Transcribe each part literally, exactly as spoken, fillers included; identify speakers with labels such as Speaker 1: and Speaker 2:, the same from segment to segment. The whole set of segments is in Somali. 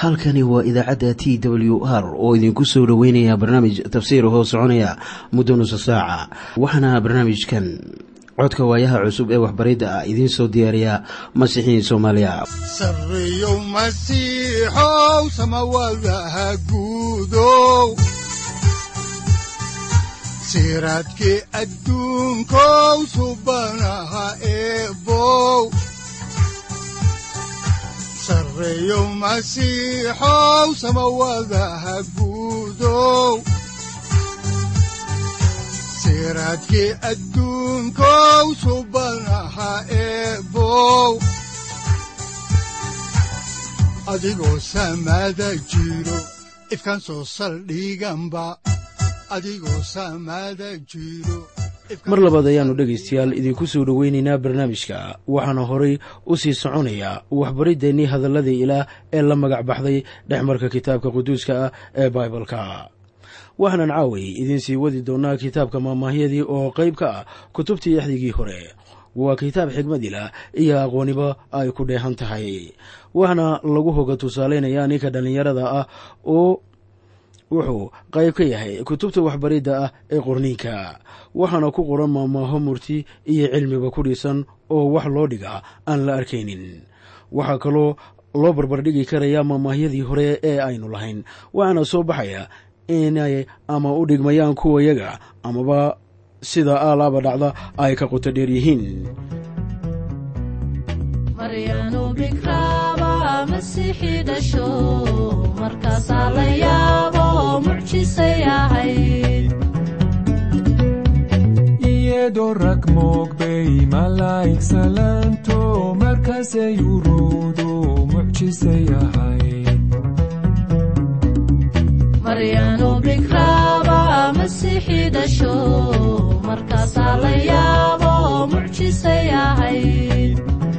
Speaker 1: halkani waa idaacadda T W R oo idinku soo dhaweynaya barnaamij tafsiir hoo soconaya muddo nusu saaca. waxaana barnaamijkan codka waayaha cusub ee waxbaridda ah idiin soo diyaariya Masiixiin Soomaaliya.
Speaker 2: Sarreeyo Masiixow samawadaha guudow, siraadkii adduunkow subanaha eebow. Sarreeyo Masiixow samawadaha guudow, siraadkii adduunkow subanaha eebow. adigoo samada jiro ifkaan soo saldhiganba, adigoo samada jiro.
Speaker 1: mar labaad ayaanu dhegaystayaal idinku soo dhaweynaynaa barnaamijka. waxaana horay u sii soconaya waxbariddeenii hadalladii ilaah ee la magac baxday dhexmarka kitaabka quduuska ah ee baibalka. waxaanan caaway idiin sii wadi doonaa kitaabka maamaahyadii oo qayb ka ah kutubtii axdigii hore. waa kitaab xigmad ilaah iyo aqooniba ay ku dheehan tahay, waxaana lagu hoga tusaalaynayaa ninka dhallinyarada ah oo wuxuu qayb ka yahay kutubta waxbaridda ah ee qorniinka. waxaana ku qoran maamaaho murti iyo cilmiba ku dhisan oo wax loo dhigaa aan la arkaynin. waxaa kaloo loo barbardhigi karayaa maamaahyadii hore ee aynu lahayn, waxaana soo baxaya inay ama u dhigmayaan kuwayaga amaba sida aalaaba dhacda ay ka qoto dheer yihiin.
Speaker 3: maryaanu bikraaba masiixi dhasho, markaasaa la yaabo mucjisay ahayd.
Speaker 4: iyadoo rag moogbay malaa'ig salaanto, markaasay uruudu mucjisay ahayd.
Speaker 3: maryaanu bikraaba masiixi dhasho, markaasaa la yaabo mucjisay ahayd.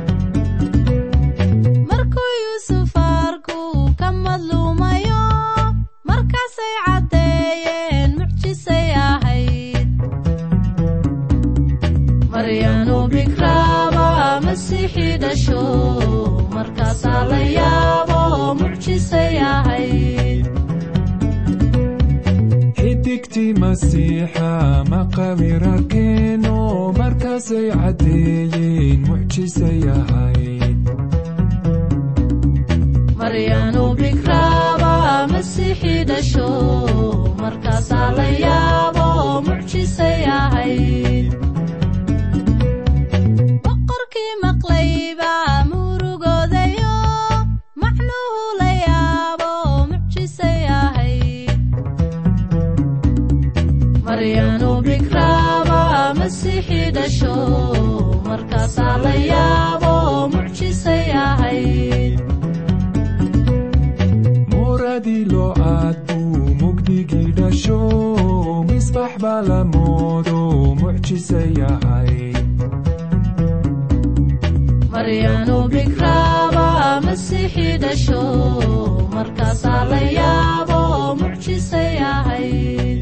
Speaker 3: markuu yuusuf arku ka madluumayo, markaasay caddeeyeen mucjisay ahayd. maryaanu bikraaba masiixi dhasho, markaasaa la yaabo mucjisay ahayd.
Speaker 4: xidigtii masiixa maqawira keeno, markaasay caddeeyeen mucjisay ahayd.
Speaker 3: maryaanu bikraaba masiixi dhasho, markaasaa la yaabo mucjisay ahayd. boqorkii maqlayba murugoodayo, macnuhu la yaabo mucjisay ahayd. maryaanu bikraaba masiixi dhasho, markaasaa la yaabo mucjisay ahayd.
Speaker 4: muradii loo aad buu mugdigii dhasho, misbax baa la moodo mucjisay ahayd.
Speaker 3: maryaanu bikraaba masiixi dhasho, markaasaa la yaabo mucjisay ahayd.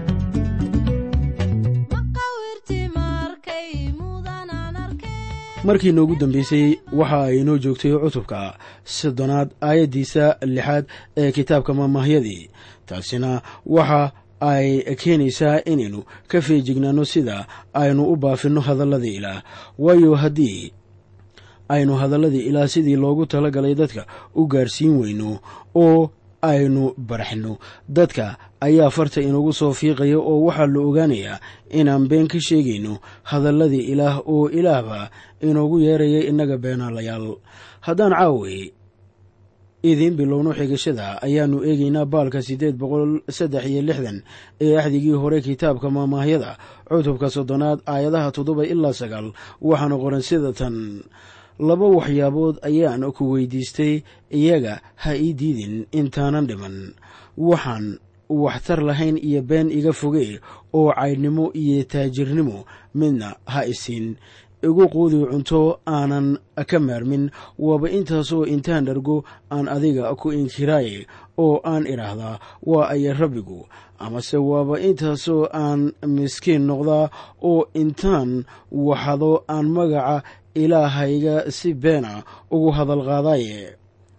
Speaker 1: markii noogu dambaysay waxa ay inoo joogtay cutubka soddonaad aayaddiisa lixaad ee kitaabka maamaahyadii. taasina waxa ay keenaysaa inaynu ka feejignaanno sida aynu u baafinno hadalladii ilaah. waayo haddii aynu hadalladii ilaah sidii loogu talagalay dadka u gaarsiin weyno oo aynu baraxno, dadka ayaa farta inagu soo fiiqaya oo waxaa la ogaanayaa inaan been ka sheegayno hadalladii ilaah oo ilaahba inoogu yeeraya innaga beenaalayaal. haddaan caaway idiin bilowno xigashada, ayaannu eegaynaa baalka siddeed boqol saddex iyo lixdan ee axdigii hore kitaabka maamaahyada cutubka soddonaad aayadaha toddoba ilaa sagaal. waxaana qoran sida tan: laba waxyaabood ayaan ku weydiistay, iyaga ha ii diidin intaanan dhiman. waxaan waxtar lahayn iyo been iga fogee, oo caydhnimo iyo taajirnimo midna ha isiin. igu quudi cunto aanan ka maarmin, waaba intaasoo intaan dhargo aan adiga ku inkiraaye oo aan idhaahdaa waa aya rabbigu, amase waaba intaasoo aan miskiin noqdaa oo intaan waxado aan magaca ilaahayga si beena ugu hadal qaadaaye.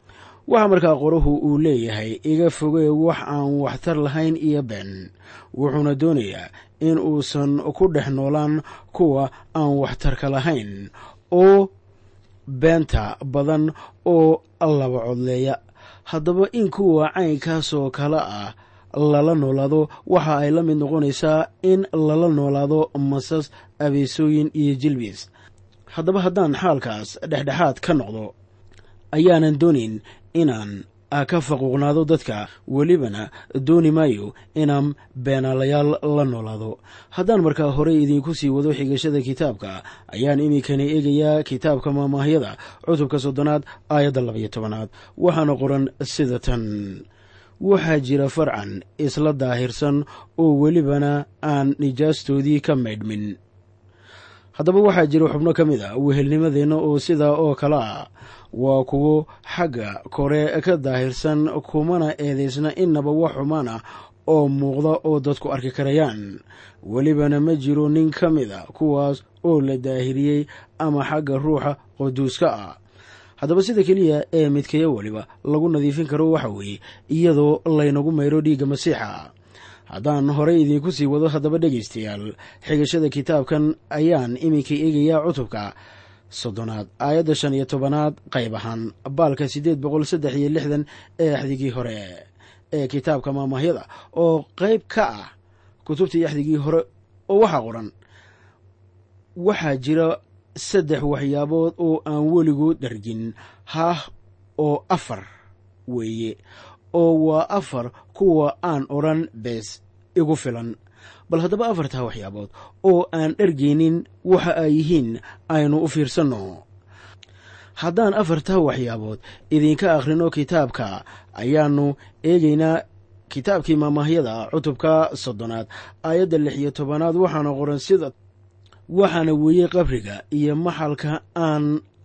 Speaker 1: waxaa markaa qoruhu uu leeyahay iga fogee wax aan waxtar lahayn iyo been, wuxuuna doonayaa in uusan ku dhex noolaan kuwa aan waxtarka lahayn oo beenta badan oo laba codleeya. haddaba in kuwa caynkaasoo kale ah lala noolaado waxa ay la mid noqonaysaa in lala noolaado masas, abeesooyin iyo jilbis. haddaba haddaan xaalkaas dhexdhexaad ka noqdo, ayaanan doonayn inaan ka faquuqnaado dadka, welibana dooni maayo inaan beenaalayaal la noolaado. haddaan markaa horey idinku sii wado xigashada kitaabka, ayaan iminkana eegayaa kitaabka maamaahyada cutubka soddonaad aayadda labaiyo tobanaad. waxaana qoran sida tan: waxaa jira farcan isla daahirsan oo welibana aan nijaastoodii ka maydhmin. haddaba waxaa jira xubno ka mid a wehelnimadeenna oo sidaa oo kale ah, waa kuwo xagga kore ka daahirsan, kumana eedaysna innaba wax xumaan ah oo muuqda oo dadku arki karayaan. welibana ma jiro nin ka mid a kuwaas oo la daahiriyey ama xagga ruuxa quduuska ah. haddaba sida keliya ee midkaya weliba lagu nadiifin karo waxa weeye iyadoo laynagu mayro dhiigga masiixa. haddaan horey idinku sii wado, haddaba dhegaystayaal, xigashada kitaabkan ayaan iminka eegayaa cutubka soddonaad aayadda shan iyo tobanaad qayb ahaan baalka siddeed boqol saddex iyo lixdan ee axdigii hore ee kitaabka maamaahyada oo qayb ka ah kutubtii axdigii hore. oo waxaa qoran: waxaa jira saddex waxyaabood oo aan weligood dhargin, haah oo afar weeye, oo waa afar kuwa aan odhan bees igu filan. bal haddaba afartaa waxyaabood oo aan dhargaynin waxa ay yihiin aynu u fiirsanno. haddaan afartaa waxyaabood idinka akhrino kitaabka, ayaannu eegaynaa kitaabkii maamaahyada cutubka soddonaad aayadda lix iyo tobanaad. waxaana qoran sida: waxaana weeye qabriga iyo maxalka aan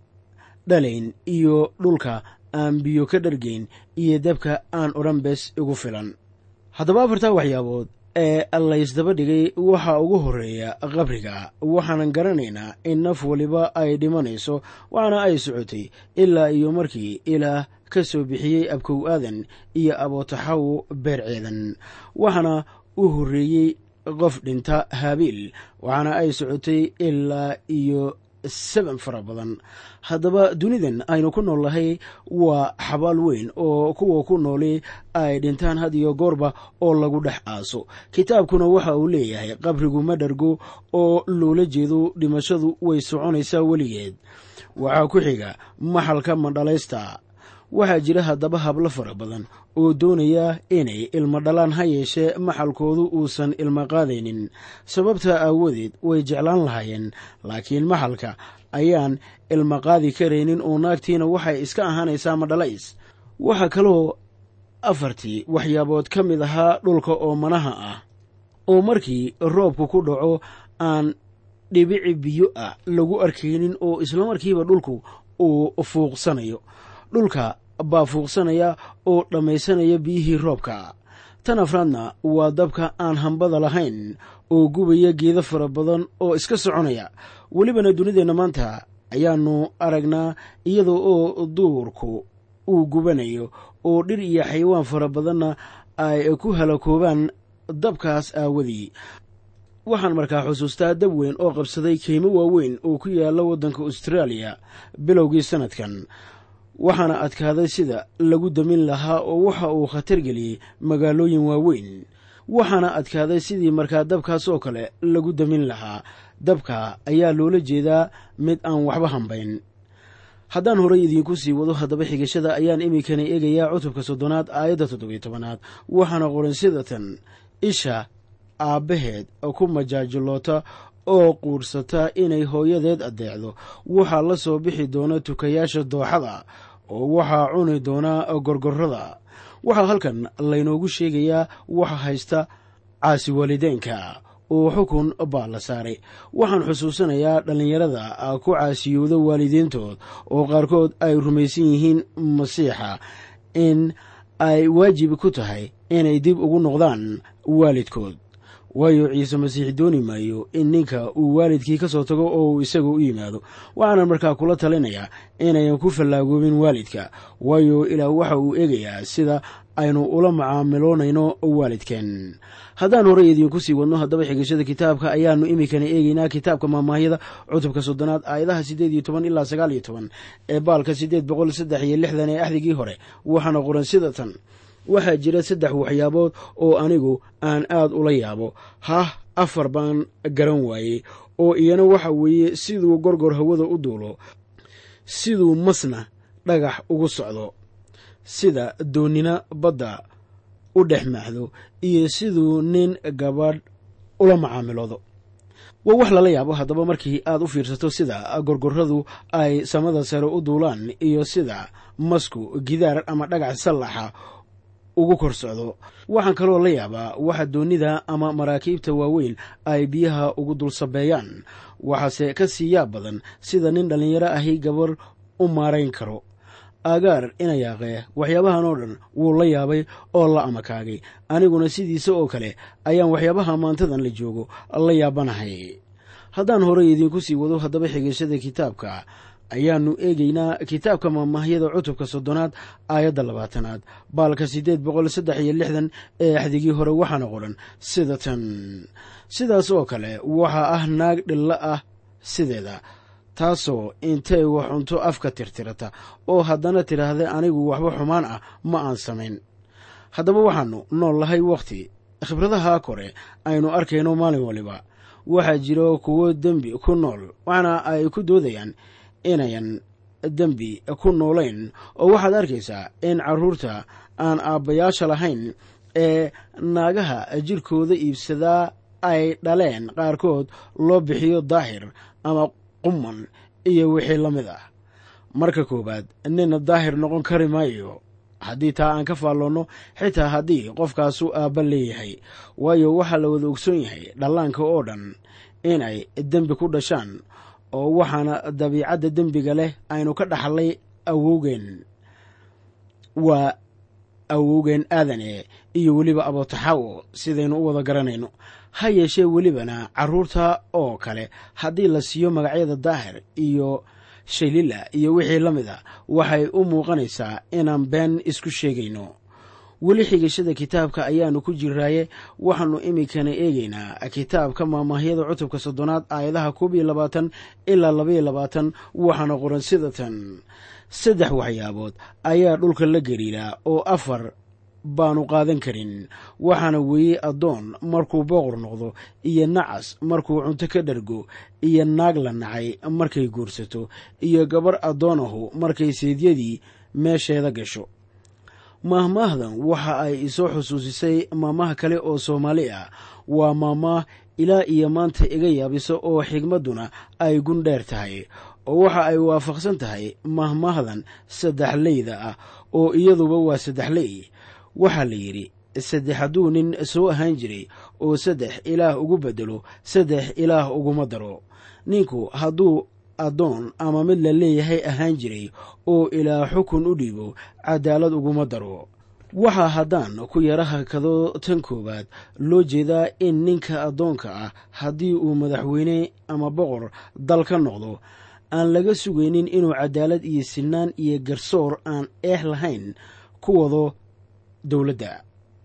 Speaker 1: dhalayn iyo dhulka aan biyo ka dhargayn iyo dabka aan odhan bees igu filan. haddaba afartaa waxyaabood ee laysdaba dhigay waxaa ugu horreeya qabriga. waxaanan garanaynaa in naf waliba ay dhimanayso, waxaana ay socotay ilaa iyo markii ilaah ka soo bixiyey abkow aadan iyo abootaxaw beerceedan. waxaana u horreeyey qof dhinta haabiil, waxaana ay socotay ilaa iyo saban fara badan. haddaba dunidan aynu ku nool nahay waa xabaal weyn oo kuwa ku nooli ay dhintaan had iyo goorba oo lagu dhex aaso. kitaabkuna waxa uu leeyahay qabrigu ma dhargo, oo loola jeedo dhimashadu way soconaysaa weligeed. waxaa ku xiga maxalka madhalaysta. waxaa jira haddaba hablo fara badan oo doonaya inay ilmo dhalaan, ha yeeshee maxalkoodu uusan ilmo qaadaynin. sababtaa aawadeed way jeclaan lahaayeen, laakiin maxalka ayaan ilmo qaadi karaynin oo naagtiina waxay iska ahaanaysaa madhalays. waxaa kaloo afartii waxyaabood ka mid ahaa dhulka oo manaha ah, oo markii roobku ku dhaco aan dhibici biyo ah lagu arkaynin, oo islamarkiiba dhulku uu fuuqsanayo. dhulka baa fuuqsanaya oo dhammaysanaya biyihii roobka. tan afraadna waa dabka aan hambada lahayn oo gubaya geedo fara badan oo iska soconaya. welibana dunideenna maanta ayaannu aragnaa iyadoo oo duurku uu gubanayo oo dhir iyo xayawaan fara badanna ay ku halakoobaan dabkaas aawadii. waxaan markaa xusuustaa dab weyn oo qabsaday keymo waaweyn oo ku yaalla waddanka austraaliya bilowgii sannadkan. waxaana adkaaday sida lagu damin lahaa oo waxa uu khatar geliyey magaalooyin waaweyn. waxaana adkaaday sidii markaa dabkaas oo kale lagu damin lahaa. dabka ayaa loola jeedaa mid aan waxba hambayn. haddaan horey idinku sii wado, haddaba xigashada ayaan iminkana eegayaa cutubka soddonaad aayadda toddobiyo tobanaad. waxaana qoran sida tan: isha aabbaheed ku majaajiloota oo quursata inay hooyadeed addeecdo, waxaa la soo bixi doona tukayaasha dooxada, oo waxaa cuni doona gorgorrada. waxaa halkan laynoogu sheegayaa waxa haysta caasi waalideenka oo xukun baa la saaray. waxaan xusuusanayaa dhallinyarada ku caasiyowda waalidiintood oo qaarkood ay rumaysan yihiin masiixa in ay waajib ku tahay inay dib ugu noqdaan waalidkood. waayo ciise masiix dooni maayo in ninka uu waalidkii ka soo tago oo uu isaga u yimaado. waxaana markaa kula talinayaa inayan ku fallaagoobin waalidka, waayo ilaah waxa uu eegayaa sida aynu ula macaamiloonayno waalidkeen. haddaan horey idiinku sii wadno haddaba xigashada kitaabka ayaannu iminkana eegaynaa kitaabka maamaahyada cutubka soddonaad aayadaha siddeed iyo toban ilaa sagaal iyo toban ee baalka siddeed boqol saddex iyo lixdan ee axdigii hore. waxaana qoran sida tan: waxaa jira saddex waxyaabood oo anigu aan aad ula yaabo, hah afar baan garan waayey, oo iyana waxa weeye siduu gorgor hawada u duulo, siduu masna dhagax ugu socdo, sida doonina badda u dhex maaxdo, iyo siduu nin gabadh ula macaamiloodo. waa wax lala yaabo haddaba markii aad u fiirsato sida gorgorradu ay samada sare u duulaan iyo sida masku gidaar ama dhagax sallaxa ugu kor socdo. waxaan kaloo la yaabaa waxa doonida ama maraakiibta waaweyn ay biyaha ugu dul sabeeyaan. waxaase ka sii yaab badan sida nin dhallinyaro ahi gabar u maarayn karo. agaar ina yaaqee waxyaabahan oo dhan wuu la yaabay oo la amakaagay. aniguna sidiisa oo kale ayaan waxyaabaha maantadan la joogo la yaabanahay. haddaan horey idiinku sii wado haddaba xigashada kitaabka ayaannu eegaynaa kitaabka maamaahyada cutubka soddonaad aayadda labaatanaad baalka siddeed boqol saddex iyo lixdan ee axdigii hore. waxaana qoran sida tan: sidaas oo kale waxaa ah naag dhilla ah sideeda, taasoo intay wax cunto afka tirtirata oo haddana tidhaahda anigu waxba xumaan ah ma aan samayn. haddaba waxaannu nool lahay wakhti khibradaha kore aynu arkayno maalin waliba. waxaa jiro kuwo dembi ku nool, waxaana ay ku doodayaan inayan dembi ku noolayn. oo waxaad arkaysaa in carruurta aan aabbayaasha lahayn ee naagaha jirkooda iibsadaa ay dhaleen qaarkood loo bixiyo daahir ama quman iyo wixii la mid ah. marka koowaad nina daahir noqon kari maayo haddii taa aan ka faalloonno, xitaa haddii qofkaasu aabba leeyahay, waayo waxaa la wada ogsoon yahay dhallaanka oo dhan inay dembi ku dhashaan, oo waxaana dabiicadda dembiga leh aynu ka dhaxlay awowgeen, waa awowgeen aadane iyo weliba abootaxaawo sidaynu u wada garanayno. ha yeeshee welibana carruurta oo kale haddii la siiyo magacyada daahir iyo shaylila iyo wixii la mid a, waxay u muuqanaysaa inaan been isku sheegayno. weli xigashada kitaabka ayaannu ku jiraaye waxaannu iminkana eegaynaa kitaabka maamaahyada cutubka soddonaad aayadaha koob iyo labaatan ilaa labaiyo labaatan. waxaana qoran sida tan: saddex waxyaabood ayaa dhulka la gariiraa oo afar baanu qaadan karin. waxaana weeye addoon markuu booqor noqdo, iyo nacas markuu cunto ka dhargo, iyo naag la nacay markay guursato, iyo gabarh addoonahu markay seedyadii meesheeda gasho. maahmaahdan waxa ay isoo xusuusisay maamaha kale oo soomaali ah. waa maamaah ilaa iyo maanta iga yaabisa oo xigmadduna ay gundheer tahay, oo waxa ay waafaqsan tahay maahmaahdan saddexleyda ah oo iyaduba waa saddexley. waxaa la yidhi saddex hadduu nin soo ahaan jiray oo saddex ilaah ugu beddelo, saddex ilaah uguma daro. ninku hadduu addoon ama mid la leeyahay ahaan jiray oo ilaah xukun u dhiibo, cadaalad uguma daro. waxaa haddaan ku yara hakado tan koowaad loo jeedaa in ninka addoonka ah haddii uu madaxweyne ama boqor dal ka noqdo, aan laga sugaynin inuu cadaalad iyo sinaan iyo garsoor aan eex lahayn ku wado dowladda.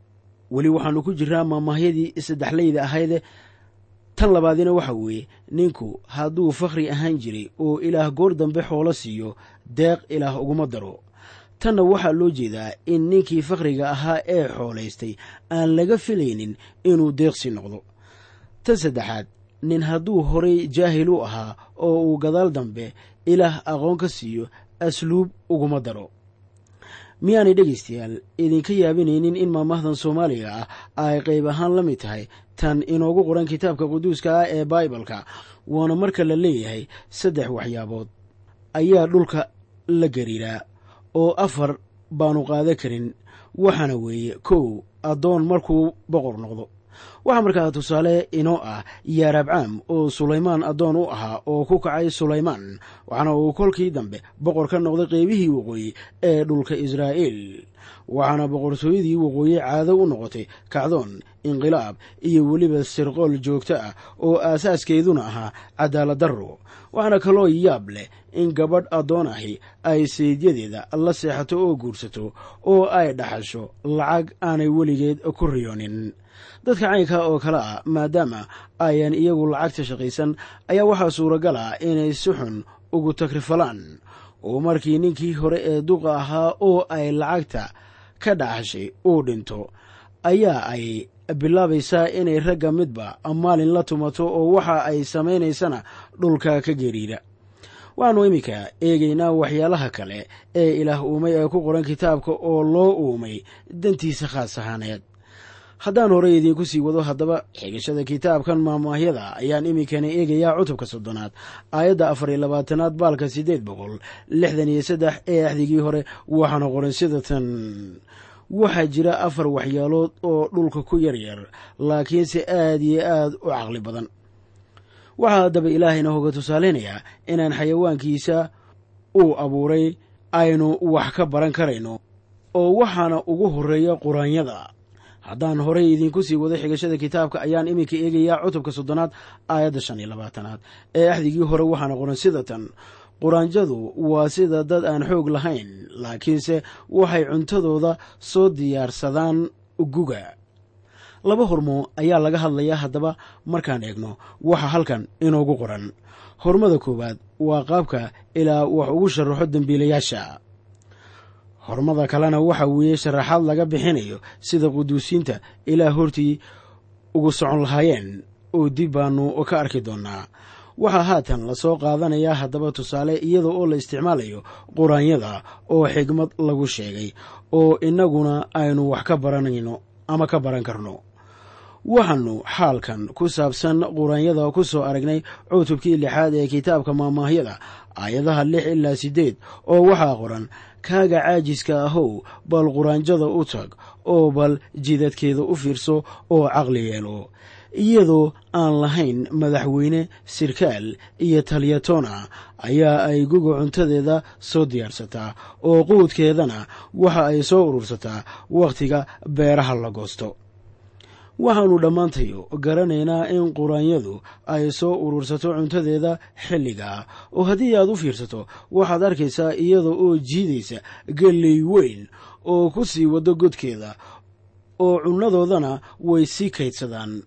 Speaker 1: weli waxaannu ku jiraa maamaahyadii saddexleyda ahayde. tan labaadina waxa weeye ninku hadduu fakhri ahaan jiray oo ilaah goor dambe xoolo siiyo, deeq ilaah uguma daro. tanna waxaa loo jeedaa in ninkii fakhriga ahaa ee xoolaystay aan laga filaynin inuu deeqsi noqdo. tan saddexaad, nin hadduu horay jaahil u ahaa oo uu gadaal dambe ilaah aqoon ka siiyo, asluub uguma daro. miyaanay dhegaystayaal idinka yaabinaynin in maamahdan soomaaliga ah ay qayb ahaan la mid tahay tan inoogu qoran kitaabka quduuska ah ee baibalka? waana marka la leeyahay saddex waxyaabood ayaa dhulka la gariiraa oo afar baanu qaadan karin. waxaana weeye kow, addoon markuu boqor noqdo. waxaa markaa tusaale inoo ah yaarabcaam oo sulaymaan addoon u ahaa oo ku kacay sulaymaan, waxaana uu kolkii dambe boqor ka noqday qeybihii waqooyi ee dhulka israa'iil. waxaana boqortooyadii waqooyi caado u noqotay kacdoon, inqilaab iyo weliba sirqool joogto ah oo aasaaskeeduna ahaa cadaalad darro. waxaana kaloo yaab leh in gabadh addoon ahi ay sayidyadeeda la seexato oo guursato oo ay dhaxasho lacag aanay weligeed ku riyoonin. dadka caynka oo kale ah maadaama ayan iyagu lacagta shaqaysan ayaa waxaa suuragal ah inay si xun ugu takrifalaan, oo markii ninkii hore ee duqa ahaa oo ay lacagta ka dhaxashay uu dhinto ayaa ay bilaabaysaa inay ragga midba maalin la tumato oo waxa ay samaynaysana dhulka ka gariira. waxaannu iminka eegaynaa waxyaalaha kale ee ilaah uumay ee ku qoran kitaabka oo loo uumay dantiisa khaas ahaaneed. haddaan horey idiinku sii wado haddaba xigashada kitaabkan maamaahyada ayaan iminkana eegayaa cutubka soddonaad aayadda afar iyo labaatanaad baalka siddeed boqol lixdan iyo saddex ee axdigii hore. waxaana qoran sida tan: waxaa jira afar waxyaalood oo dhulka ku yaryar laakiinse aad iyo aad u caqli badan. waxaa haddaba ilaahayna hoga tusaaleynayaa inaan xayawaankiisa uu abuuray aynu wax ka baran karayno, oo waxaana ugu horreeya quraanyada. haddaan horey idiinku sii wado xigashada kitaabka ayaan iminka eegayaa cutubka soddonaad aayadda shan iyo labaatanaad ee axdigii hore. waxaana qoran sida tan: quraanjadu waa sida dad aan xoog lahayn, laakiinse waxay cuntadooda soo diyaarsadaan guga. laba hormo ayaa laga hadlayaa haddaba markaan eegno waxa halkan inoogu qoran. hormada koowaad waa qaabka ilaa wax ugu sharaxo dembiilayaasha. hormada kalena waxa weeye sharaxaad laga bixinayo sida quduusiinta ilaa hortii ugu socon lahaayeen, oo dib baannu ka arki doonnaa. waxaa haatan la soo qaadanayaa haddaba tusaale iyada oo la isticmaalayo quraanyada oo xigmad lagu sheegay, oo innaguna aynu wax ka baranayno ama ka baran karno. waxaannu xaalkan ku saabsan quraanyada ku soo aragnay cutubkii lixaad ee kitaabka maamaahyada aayadaha lix ilaa siddeed, oo waxaa qoran: kaaga caajiska ahow, bal quraanjada u tag oo bal jidadkeeda u fiirso oo caqli yeelo. iyadoo aan lahayn madaxweyne, sirkaal iyo taliyatoona ayaa ay guga cuntadeeda soo diyaarsataa, oo quudkeedana waxa ay soo urursataa wakhtiga beeraha la goosto. waxaannu dhammaantayo garanaynaa in quraanyadu ay soo urursato cuntadeeda xilliga, oo haddii aad u fiirsato waxaad arkaysaa iyada oo jiidaysa galley weyn oo ku sii waddo godkeeda, oo cunnadoodana way sii kaydsadaan.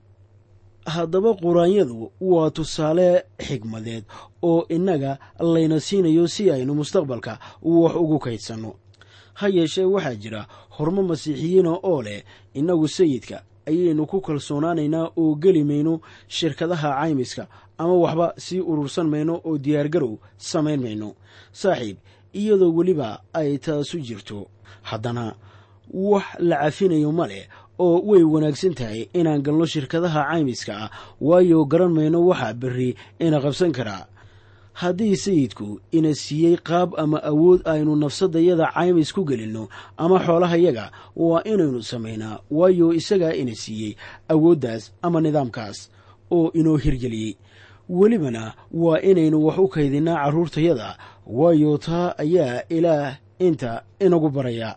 Speaker 1: haddaba quraanyadu waa tusaale xigmadeed oo innaga layna siinayo si aynu mustaqbalka wax ugu kaydsanno. ha yeeshee waxaa jira hormo masiixiyiina oo leh innagu sayidka ayaynu ku kalsoonaanaynaa oo geli mayno shirkadaha caymiska ama waxba sii urursan mayno oo diyaargarow samayn mayno. saaxiib, iyadoo weliba ay taasu jirto, haddana wax la cafinayo ma leh, oo way wanaagsan tahay inaan galno shirkadaha caymiska ah, waayo garan mayno waxa berri ina qabsan karaa. haddii sayidku ina siiyey qaab ama awood aynu nafsadayada caymis ku gelinno ama xoolahayaga, waa inaynu samaynaa, waayo isagaa ina siiyey awooddaas ama nidaamkaas oo inoo hirgeliyey. welibana waa inaynu wax u kaydinnaa carruurtayada, waayo taa ayaa ilaah inta inagu baraya.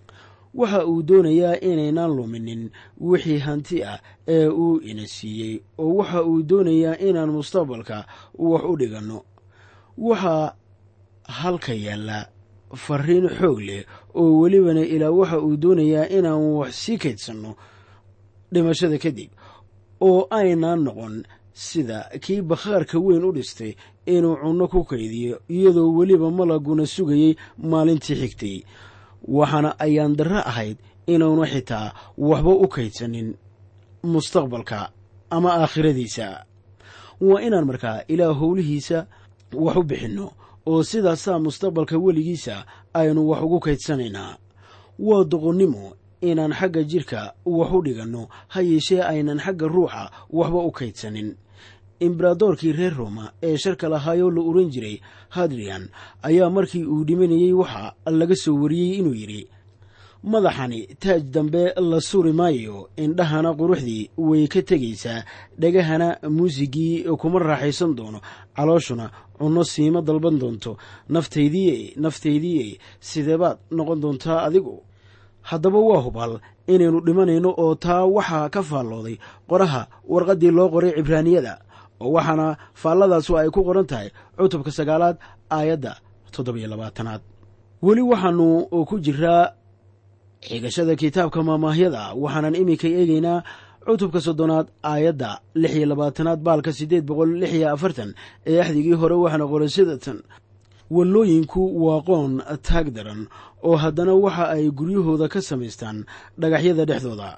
Speaker 1: waxa uu doonayaa inaynaan luminin wixii hanti ah ee uu ina siiyey, oo waxa uu doonayaa inaan mustaqbalka wax u dhiganno. waxaa halka yaalla farriin xoog leh, oo welibana ilaa waxa uu doonayaa inaan wax sii kaydsanno dhimashada kadib, oo aynaan noqon sida kii bakhaarka weyn u dhistay inuu cunno ku kaydiyo iyadoo weliba malaguna sugayey maalintii xigtay. waxaana ayaan darro ahayd inaanu xitaa waxba u kaydsanin mustaqbalka ama aakhiradiisa. waa inaan markaa ilaa howlihiisa wax u bixinno, oo sidaasaa mustaqbalka weligiisa aynu wax ugu kaydsanaynaa. waa doqonnimo inaan xagga jidhka wax u dhiganno, ha yeeshee aynan xagga ruuxa waxba u kaydsanin. imberadoorkii reer roma ee sharka lahaayoo la oran jiray hadrian ayaa markii uu dhimanayey waxa laga soo wariyey inuu yidhi: madaxani taaj dambe la suri maayo, indhahana quruxdii way ka tegaysaa, dhegahana muusigii kuma raaxaysan doono, calooshuna cunno siima dalban doonto. naftaydiiye naftaydiiye sidee baad noqon doontaa adigu? haddaba waa hubal inaynu dhimanayno oo taa waxaa ka faallooday qoraha warqaddii loo qoray cibraaniyada oo waxaana faalladaasu ay ku qoran tahay cutubka sagaalaad aayadda toddobiyo labaatanaad. weli waxaannu ku jiraa xigashada kitaabka maamaahyada waxaanan iminka eegaynaa cutubka soddonaad aayadda lix iyo labaatanaad baalka siddeed boqol lix iyo afartan ee axdigii hore waxaana qoran sidatan: wallooyinku waa qoon taag daran oo haddana waxa ay guryahooda ka samaystaan dhagaxyada dhexdooda.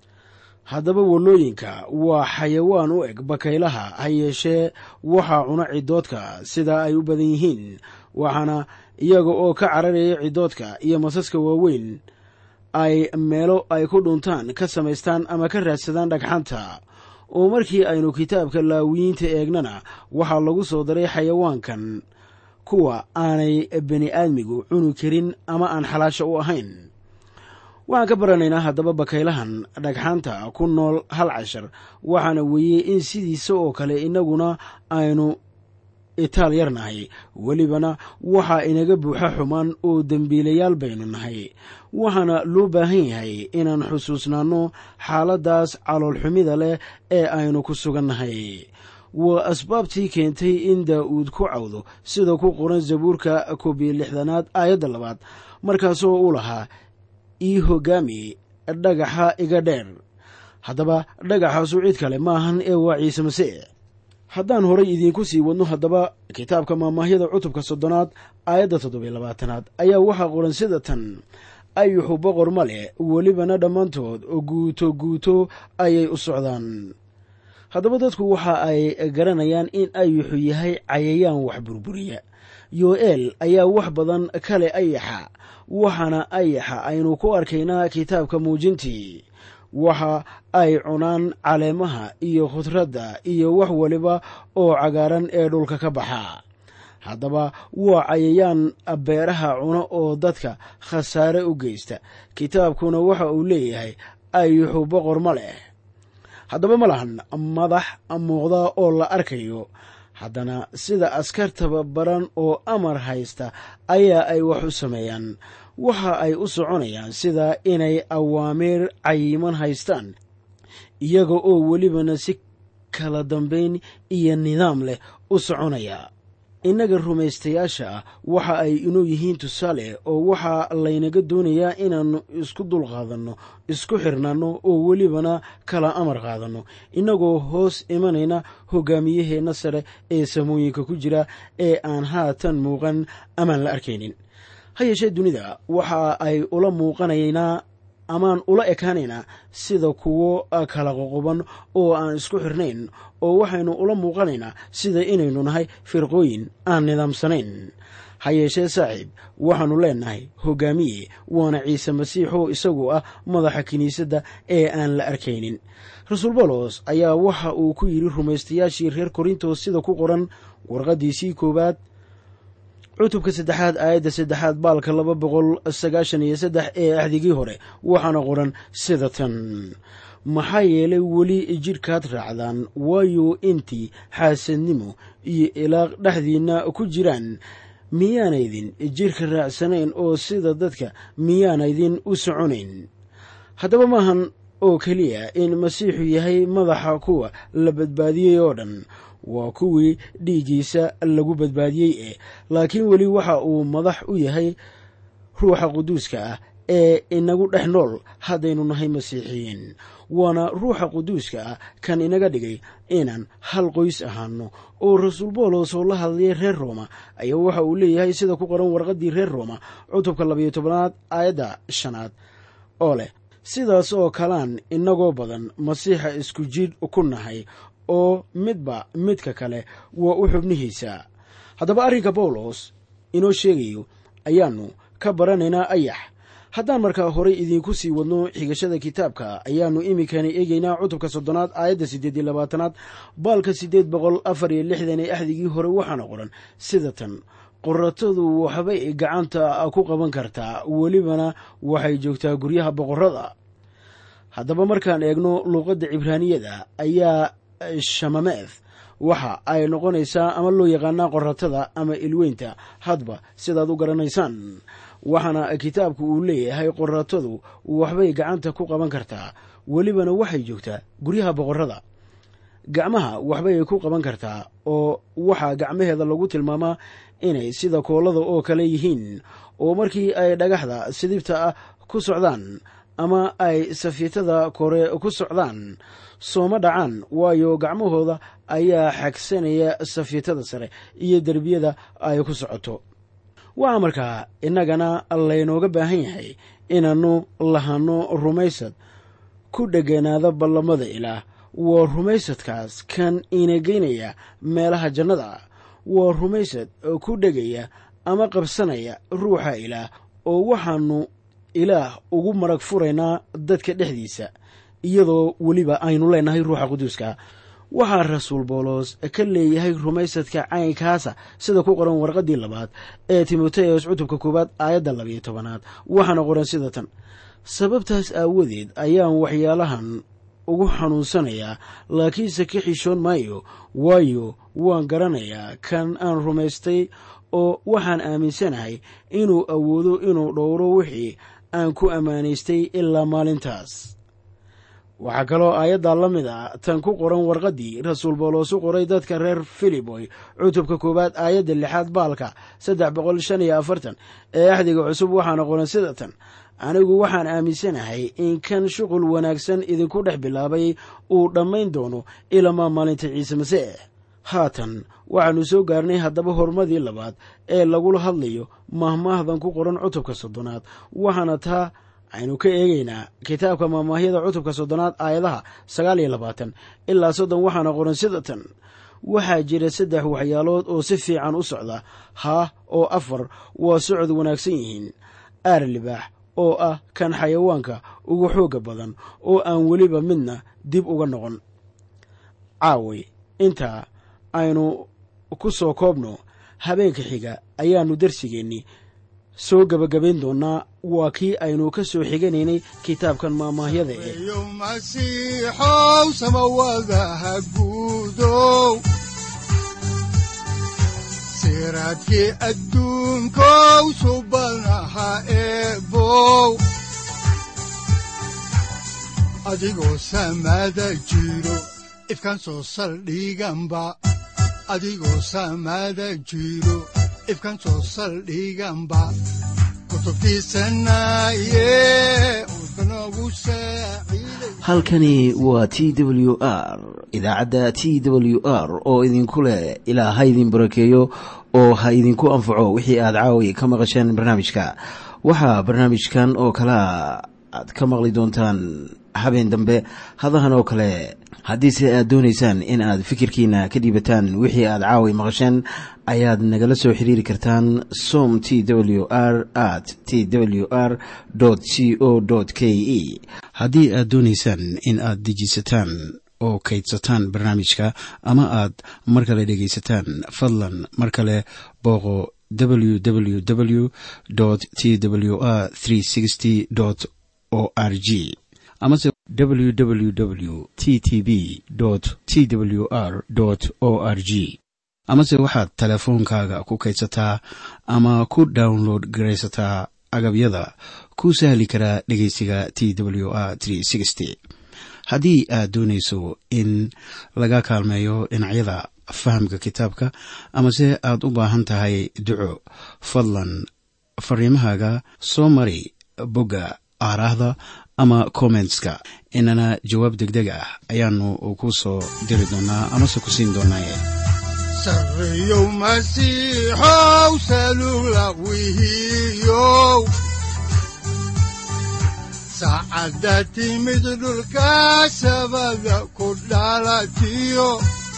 Speaker 1: haddaba wallooyinka waa xayawaan u eg bakaylaha, ha yeeshee waxaa cuna ciddoodka sida ay u badan yihiin, waxaana iyaga oo ka cararaya ciddoodka iyo masaska waaweyn ay meelo ay ku dhuntaan ka samaystaan ama ka raadsadaan dhagxanta. oo markii aynu kitaabka laawiyiinta eegnana waxaa lagu soo daray xayawaankan kuwa aanay bani aadmigu cuni karin ama aan xalaasha u ahayn. waxaan ka baranaynaa haddaba bakaylahan dhagxaanta ku nool hal cashar, waxaana weeye in sidiisa oo kale innaguna aynu itaal yar nahay, welibana waxaa inaga buuxa xumaan oo dembiilayaal baynu nahay. waxaana loo baahan yahay inaan xusuusnaanno xaaladdaas caloolxumida leh ee aynu ku sugannahay. waa asbaabtii keentay in daa'uud ku cawdo sida ku qoran zabuurka koob iyo lixdanaad aayadda labaad, markaasoo u lahaa ii hoggaami dhagaxa iga dheer. haddaba dhagaxaasu cid kale maahan ee waa ciise masiix. haddaan horay idiinku sii wadno haddaba kitaabka maamaahyada cutubka soddonaad aayadda toddobiyo labaatanaad ayaa waxaa qoran sida tan: ayuxu boqor ma leh, welibana dhammaantood guuto guuto ayay u socdaan. haddaba dadku waxa ay garanayaan in ayuxu yahay cayayaan wax burburiya. yo'eel ayaa wax badan kale ayaxa, waxaana ayaxa aynu ku arkaynaa kitaabka muujintii. waxa ay cunaan caleemaha iyo khudradda iyo wax waliba oo cagaaran ee dhulka ka baxa. haddaba waa cayayaan beeraha cuna oo dadka khasaare u geysta. kitaabkuna waxa uu leeyahay ayuxu boqor ma leh. haddaba ma lahan madax muuqda oo la arkayo, haddana sida askartaba baran oo amar haysta ayaa ay wax u sameeyaan. waxa ay u soconayaan sida inay awaamiir cayiman haystaan, iyaga oo welibana si kala dambayn iyo nidaam leh u soconaya. innaga rumaystayaasha ah waxa ay inoo yihiin tusaale, oo waxaa laynaga doonayaa inaannu isku dulqaadanno, isku xirnaanno oo welibana kala amar qaadanno, innagoo hoos imanayna hoggaamiyaheenna sare ee samooyinka ku jira ee aan haatan muuqan amaan la arkaynin. ha yeeshee dunida waxa ay ula muuqanaynaa amaan ula ekaanaynaa sida kuwo kala qoqoban oo aan isku xirnayn, oo waxaynu ula muuqanaynaa sida inaynu nahay firqooyin aan nidaamsanayn. ha yeeshee saaxiib, waxaannu leennahay hoggaamiye, waana ciise masiixoo isagu ah madaxa kiniisadda ee aan la arkaynin. rasuul bawlos ayaa waxa uu ku yidhi rumaystayaashii reer korintos sida ku qoran warqaddiisii koowaad cutubka saddexaad aayadda saddexaad baalka laba boqol sagaashan iyo saddex ee axdigii hore, waxaana qoran sida tan: maxaa yeelay weli jidhkaad raacdaan, waayo intii xaasadnimo iyo ilaaq dhexdiinna ku jiraan miyaanaydin jidhka raacsanayn oo sida dadka miyaanaydin u soconayn. haddaba maahan oo keliya in masiixu yahay madaxa kuwa la badbaadiyey oo dhan, waa kuwii dhiiggiisa lagu badbaadiyey eh laakiin weli waxa uu madax u yahay ruuxa quduuska ah ee inagu dhex nool haddaynu nahay masiixiyiin. waana ruuxa quduuska ah kan inaga dhigay inaan hal qoys ahaano. oo rasuul bawlos oo la hadlayay reer rooma ayaa waxa uu leeyahay sida ku qoran warqaddii reer rooma cutubka labayo tobanaad aayadda shanaad oo leh: sidaas oo kalaan inagoo badan masiixa isku jidh ku nahay, oo midba midka kale waa u xubnihiisa. haddaba arrinka bawlos inoo sheegayo ayaannu ka baranaynaa ayax. haddaan markaa horay idiinku sii wadno xigashada kitaabka ayaannu iminkani eegaynaa cutubka soddonaad aayadda siddeed iyo labaatanaad baalka siddeed boqol afar iyo lixdan ee axdigii hore, waxaana qoran sida tan: qoratadu waxbay gacanta ku qaban kartaa, welibana waxay joogtaa guryaha boqorrada. haddaba markaan eegno luuqadda cibraaniyada ayaa shamameeth waxa ay noqonaysaa ama loo yaqaanaa qoratada ama ilweynta, hadba sidaad u garanaysaan. waxaana kitaabku uu leeyahay qoratadu waxbay gacanta ku qaban kartaa, welibana waxay joogtaa guryaha boqorrada. gacmaha waxbay ku qaban kartaa, oo waxaa gacmaheeda lagu tilmaamaa inay sida koolada oo kale yihiin, oo markii ay dhagaxda sidibta ah ku socdaan ama ay safiitada kore ku socdaan sooma dhacaan, waayo gacmahooda ayaa xagsanaya safiitada sare iyo derbiyada ay ku socoto. waxaa markaa innagana laynooga baahan yahay inaannu lahanno rumaysad ku dheganaada ballamada ilaah. waa rumaysadkaas kan ina geynaya meelaha jannada. waa rumaysad ku dhegaya ama qabsanaya ruuxa ilaah, oo waxaannu ilaah ugu marag furaynaa dadka dhexdiisa, iyadoo weliba aynu leenahay ruuxa quduuska. waxaa rasuul boolos ka leeyahay rumaysadka caynkaasa sida ku qoran warqaddii labaad ee timoteos cutubka koowaad aayadda labiyo tobanaad. waxaana qoran sida tan: sababtaas aawadeed ayaan waxyaalahan ugu xanuunsanayaa, laakiinse ka xishoon maayo, waayo waan garanayaa kan aan rumaystay, oo waxaan aaminsanahay inuu awoodo inuu dhowro wixii aan ku ammaanaystay ilaa maalintaas. waxaa kaloo aayaddaa la mid a tan ku qoran warqaddii rasuul boolos u qoray dadka reer filiboy cutubka koowaad aayadda lixaad baalka saddex boqol shan iyo afartan ee axdiga cusub. waxaana qoran sida tan: anigu waxaan aaminsanahay in kan shuqul wanaagsan idinku dhex bilaabay uu dhammayn doono ilamaa maalinta ciise masiix. haatan waxaannu soo gaarnay haddaba hormadii labaad ee lagula hadlayo mahmaahdan ku qoran cutubka soddonaad. waxaana taa aynu ka eegaynaa kitaabka mahmaahyada cutubka soddonaad aayadaha sagaal iyo labaatan ilaa soddon. waxaana qoran sida tan: waxaa jira saddex waxyaalood oo si fiican u socda, haa oo afar waa socod wanaagsan yihiin: aar libaax oo ah kan xayawaanka ugu xoogga badan, oo aan weliba midna dib uga noqon. caaway intaa aynu ku soo koobno. habeenka xiga ayaannu darsigeenni soo gebagabayn doonnaa. waa kii aynu ka soo xiganaynay kitaabkan maamaahyada ee
Speaker 2: masiixow samawadaha guudow, siraadkii adduunkow subanaha eebow, adigoo samada jiro ifkaan soo saldhiganba, adigoo samada jiro ifkaan soo saldhiganba.
Speaker 1: halkani waa t w r, idaacadda t w r oo idinku leh ilaa ha idin barakeeyo oo ha idinku anfaco wixii aad caawi ka maqasheen barnaamijka. waxaa barnaamijkan oo kalea aad ka maqli doontaan habeen dambe hadahan oo kale. haddiise aad doonaysaan in aad fikirkiina ka dhiibataan wixii aad caawi maqasheen, ayaad nagala soo xiriiri kartaan som t w r at t w r c o k e. haddii aad doonaysaan in aad dejisataan oo kaydsataan barnaamijka ama aad mar kale dhegaysataan, fadlan mar kale booqo w w w t w r o r g amase w w w t t b t w r o r g. amase waxaad teleefoonkaaga ku kaydsataa ama ku download garaysataa agabyada ku sahli karaa dhegeysiga t w r. haddii aad doonayso in laga kaalmeeyo dhinacyada fahamka kitaabka, amase aad u baahan tahay duco, fadlan fariimahaaga soo mari bogga aaraahda ama commentska, inana jawaab degdeg ah ayaanu ku soo diri doonaa amase ku siin doonaaye.
Speaker 2: sarreyow masiixow salula wihiyow, saacadda timid dhulka sabada ku dhalatiyo,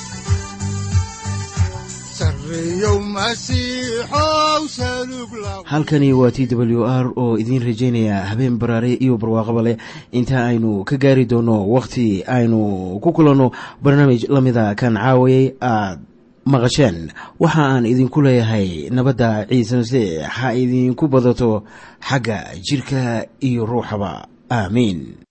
Speaker 1: halkani waa t w r oo idiin rajaynaya habeen baraare iyo barwaaqaba leh, inta aynu ka gaari doono wakhti aynu ku kulanno barnaamij la mida kan caawayay aad maqasheen. waxa aan idinku leeyahay nabadda ciise masiix ha idinku badato xagga jidhka iyo ruuxaba. aamiin.